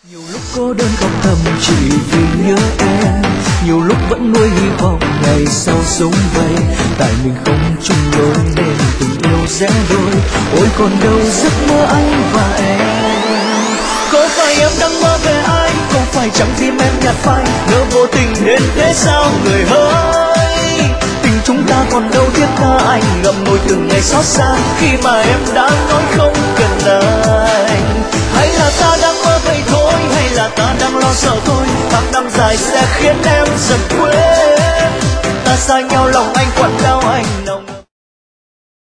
Nhiều lúc cô đơn khóc thầm chỉ vì nhớ em, nhiều lúc vẫn nuôi hy vọng ngày sau sống vậy. Tại mình không chung lối nên tình yêu rẽ đôi, ôi còn đâu giấc mơ anh và em. Có phải em đang mơ về anh, có phải chẳng tim em nhạt phai, nỡ vô tình đến thế sao người hỡi. Tình chúng ta còn đâu thiết tha, anh ngậm ngùi từng ngày xót xa khi mà em đã nói không cần anh. Hay là ta đang mơ vậy thôi, hay là ta đang lo sợ thôi, tháng năm dài sẽ khiến em dần quên. Ta xa nhau lòng anh quặn đau anh nồng.